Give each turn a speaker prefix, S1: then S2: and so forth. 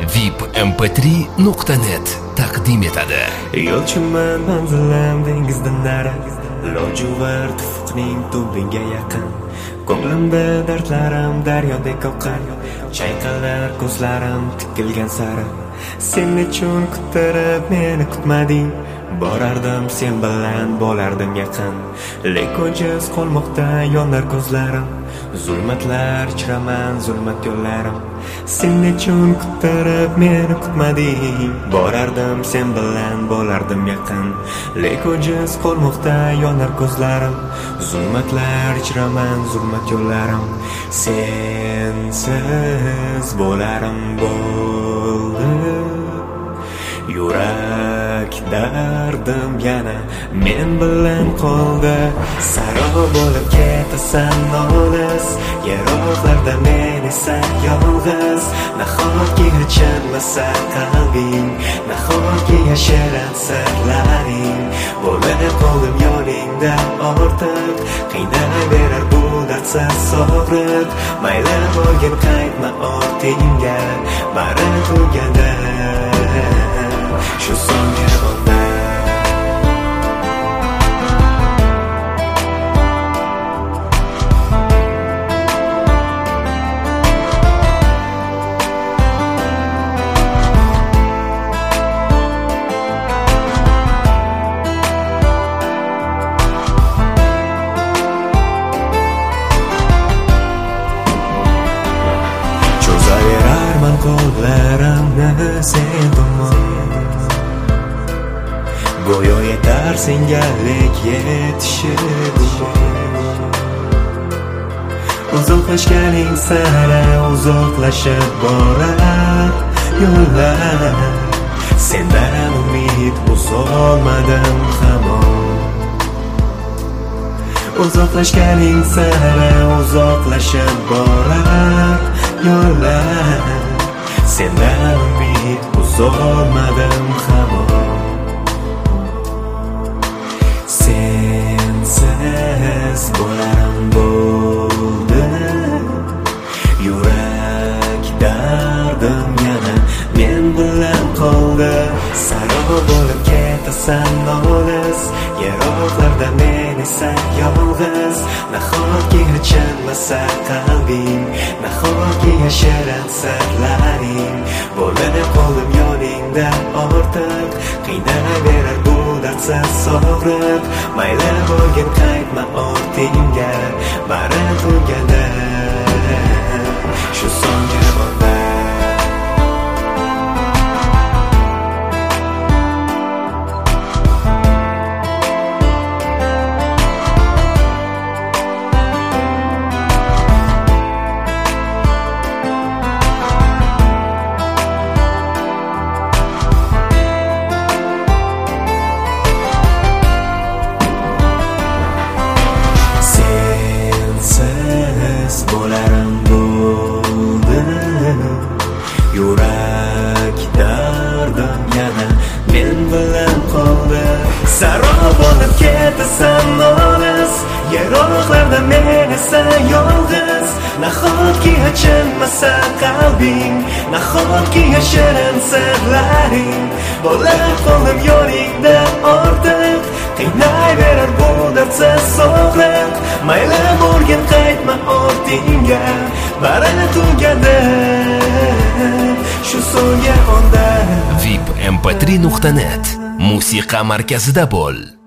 S1: vipmp3.net taqdim etadi.
S2: Yo'lchiman, manzilim dengizdan nari, lojuvard ufqning tubiga yaqin. Ko'nglimda dardlarim daryodek oqar, chayqalar ko'zlarim tikilgan sari. Sen nechun kuttirib meni kutmading? Borardim sen bilan, bo'lardim yaqin. Lek ojiz qolmoqda yonar ko'zlarim, zulmatlar ichraman, zulmat yo'llarim. Sen nechun kuttirib meni kutmading? Borardim sen bilan, bo'lardim yaqin. Lek ojiz qolmoqda yonar ko'zlarim, zulmatlar ichraman, zulmat yo'llarim. Sensiz bo'larim bo'ldi, yurak dardim yana men bilan qoldi. Sarob bo'lib ketasan olis, yiroqlarda men esa yolg'iz. Nahotki achinmasa qalbing, nahotki yashirin sirlaring. Bo'lib qoldim yoningda ortiq, qiynayverar bu dardsiz sog'riq. Mayli bo'lgin qaytma ortingga, bari tugadi shu so'nggi onda. Cho'zaverarman qo'llarimni sen tomon, go'yo yetar senga lek yetishib. Uzoqlashganing sari uzoqlashib borar yo'llar. Sendan umid uzolmadim hamon. Uzoqlashganing sari uzoqlashib borar yo'llar. Sendan umid uzolmadim hamon. Sensiz bo'larim bo'ldi, yurak dardim yana men bilan qoldi. Sarob bo'lib ketasan olis, yiroqlarda men esa yolg'iz. Nahotki achinmasa qalbing, nahotki yashirin sirlaring. Bo'lib qoldim yoningda ortiq, qiynayverar bu dardsiz sog'riq. Mayli bo'lgin qaytma ortingga, bari tugadi shu so'nggi onda. Bo'larim bo'ldi, yurak dardim yana men bilan qoldi. Sarob bo'lib ketasan olis, yiroqlarda men esa yolg'iz. Nahotki achinmasa qalbing, nahotki yashirin sirlaring. Bo'lib qoldim yoningda ortiq, qiynayverar bu dardsiz sog'riq. Mayli bo'lgin qaytma ortingga, bari tugadi shu so'nggi onda.
S1: vipmp3.net musiqa markazida bo'l.